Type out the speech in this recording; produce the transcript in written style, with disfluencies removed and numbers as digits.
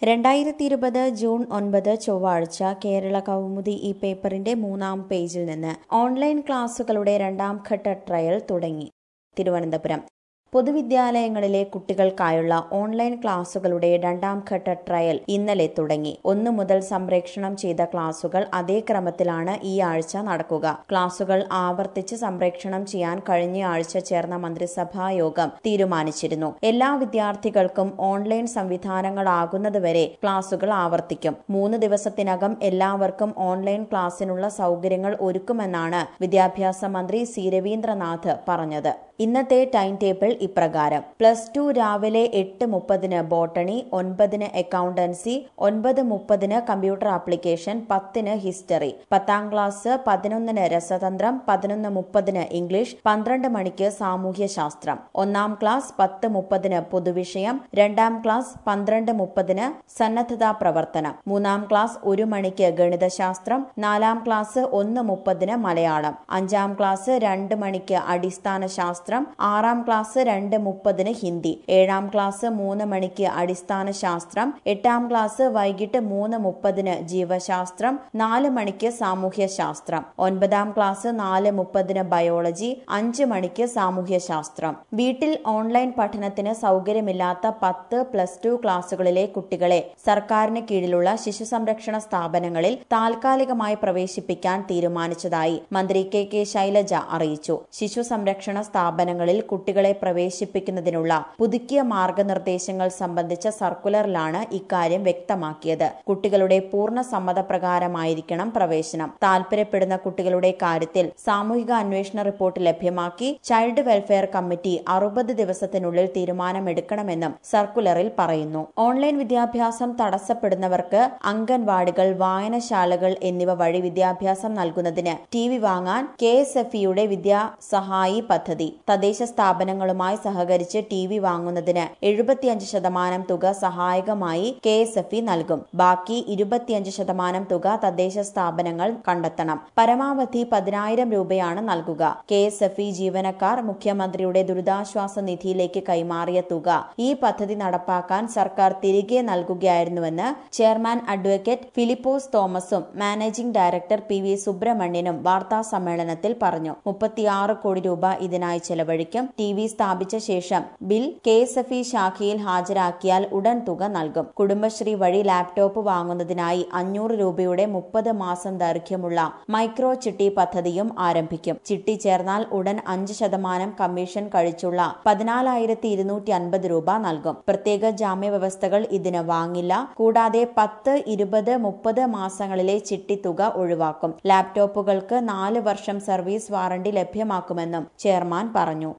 2020 June 9 ചൊവ്വാഴ്ച കേരള കൗമുദി ഈ പേപ്പറിന്റെ 3-ാം പേജിൽ നിന്ന് ഓൺലൈൻ ക്ലാസുകളുടെ 2-ാം ഘട്ട ട്രയൽ തുടങ്ങി. തിരുവനന്തപുരം പൊതുവിദ്യാലയങ്ങളിലെ കുട്ടികൾക്കായുള്ള ഓൺലൈൻ ക്ലാസുകളുടെ 2-ാം ഘട്ട ട്രയൽ ഇന്നലെ തുടങ്ങി. 1 മുതൽ സംപ്രേഷണം ചെയ്ത ക്ലാസുകൾ അതേ ക്രമത്തിലാണ് ഈ ആഴ്ച നടക്കുക. ക്ലാസുകൾ ആവർത്തിച്ച് സംപ്രേഷണം ചെയ്യാൻ കഴിഞ്ഞ ആഴ്ച ചേർന്ന മന്ത്രിസഭാ യോഗം തീരുമാനിച്ചിരുന്നു. എല്ലാ വിദ്യാർത്ഥികൾക്കും ഓൺലൈൻ സംവിധാനങ്ങളാകുന്നതുവരെ ക്ലാസുകൾ ആവർത്തിക്കും. 3 ദിവസത്തിനകം എല്ലാവർക്കും ഓൺലൈൻ ക്ലാസിനുള്ള സൗകര്യങ്ങൾ ഒരുക്കുമെന്നാണ് വിദ്യാഭ്യാസ മന്ത്രി സി രവീന്ദ്രനാഥ് പറഞ്ഞത്. ഇന്നത്തെ ടൈം ടേബിൾ ഇപ്രകാരം: +2 രാവിലെ 8:30 botany, 9 accountancy, 9:30 computer application, 10 history. 10ാം ക്ലാസ് 11 രസതന്ത്രം, 11:30 ഇംഗ്ലീഷ്, 12 മണിക്ക് സാമൂഹ്യശാസ്ത്രം. 1ാം ക്ലാസ് 10:30 പൊതുവിഷയം, 2ാം ക്ലാസ് 12:30 സന്നദ്ധതാ പ്രവർത്തനം, 3ാം ക്ലാസ് 1 മണിക്ക് ഗണിതശാസ്ത്രം, 4ാം ക്ലാസ് 1:30 മലയാളം, 5ാം ക്ലാസ് 2 മണിക്ക് അടിസ്ഥാന ശാസ്ത്രം, 6ാം ക്ലാസ് 2:30 ഹിന്ദി, 7ാം ക്ലാസ് 3 മണിക്ക് അടിസ്ഥാന ശാസ്ത്രം, 8ാം ക്ലാസ് വൈകിട്ട് 3:30 ജീവശാസ്ത്രം, 4 മണിക്ക് സാമൂഹ്യശാസ്ത്രം, 9ാം ക്ലാസ് 4:30 ബയോളജി, 5 മണിക്ക് സാമൂഹ്യശാസ്ത്രം. വീട്ടിൽ ഓൺലൈൻ പഠനത്തിന് സൗകര്യമില്ലാത്ത 10+2 ക്ലാസുകളിലെ കുട്ടികളെ സർക്കാരിന് കീഴിലുള്ള ശിശു സംരക്ഷണ സ്ഥാപനങ്ങളിൽ താൽക്കാലികമായി പ്രവേശിപ്പിക്കാൻ തീരുമാനിച്ചതായി മന്ത്രി കെ ശൈലജ അറിയിച്ചു. ശിശു സംരക്ഷണ സ്ഥാപനങ്ങളിൽ കുട്ടികളെ പ്രവേശിപ്പിക്കുന്നതിനുള്ള പുതുക്കിയ മാർഗനിർദ്ദേശങ്ങൾ സംബന്ധിച്ച സർക്കുലറിലാണ് ഇക്കാര്യം വ്യക്തമാക്കിയത്. കുട്ടികളുടെ പൂർണ്ണ സമ്മതപ്രകാരമായിരിക്കണം പ്രവേശനം. താൽപര്യപ്പെടുന്ന കുട്ടികളുടെ കാര്യത്തിൽ സാമൂഹിക അന്വേഷണ റിപ്പോർട്ട് ലഭ്യമാക്കി ചൈൽഡ് വെൽഫെയർ കമ്മിറ്റി 60 ദിവസത്തിനുള്ളിൽ തീരുമാനമെടുക്കണമെന്നും സർക്കുലറിൽ പറയുന്നു. ഓൺലൈൻ വിദ്യാഭ്യാസം തടസ്സപ്പെടുന്നവർക്ക് അംഗൻവാടികൾ, വായനശാലകൾ എന്നിവ വഴി വിദ്യാഭ്യാസം നൽകുന്നതിന് TV വാങ്ങാൻ KSFEയുടെ വിദ്യാസഹായി പദ്ധതി. തദ്ദേശ സ്ഥാപനങ്ങളുമായി സഹകരിച്ച് TV വാങ്ങുന്നതിന് 75% തുക സഹായകമായി KSFE നൽകും. ബാക്കി 25% തുക തദ്ദേശ സ്ഥാപനങ്ങൾ കണ്ടെത്തണം. പരമാവധി 10,000 രൂപയാണ് നൽകുക. KSFE ജീവനക്കാർ മുഖ്യമന്ത്രിയുടെ ദുരിതാശ്വാസ നിധിയിലേക്ക് കൈമാറിയ തുക ഈ പദ്ധതി നടപ്പാക്കാൻ സർക്കാർ തിരികെ നൽകുകയായിരുന്നുവെന്ന് ചെയർമാൻ അഡ്വക്കേറ്റ് ഫിലിപ്പോസ് തോമസും മാനേജിംഗ് ഡയറക്ടർ PV സുബ്രഹ്മണ്യനും വാർത്താസമ്മേളനത്തിൽ പറഞ്ഞു. 36 കോടി രൂപ ഇതിനായി ചെലവഴിക്കും. TV സ്ഥാപിച്ച ശേഷം ബിൽ KSFE ശാഖയിൽ ഹാജരാക്കിയാൽ ഉടൻ തുക നൽകും. കുടുംബശ്രീ വഴി ലാപ്ടോപ്പ് വാങ്ങുന്നതിനായി 500 രൂപയുടെ 30 മാസം ദൈർഘ്യമുള്ള മൈക്രോ ചിട്ടി പദ്ധതിയും ആരംഭിക്കും. ചിട്ടി ചേർന്നാൽ ഉടൻ 5% കമ്മീഷൻ കഴിച്ചുള്ള 14,250 രൂപ നൽകും. പ്രത്യേക ജാമ്യ വ്യവസ്ഥകൾ ഇതിന് വാങ്ങില്ല. കൂടാതെ 10, 20, 30 മാസങ്ങളിലെ ചിട്ടി തുക ഒഴിവാക്കും. ലാപ്ടോപ്പുകൾക്ക് 4 വർഷം സർവീസ് വാറണ്ടി ലഭ്യമാക്കുമെന്നും ചെയർമാൻ പറഞ്ഞു.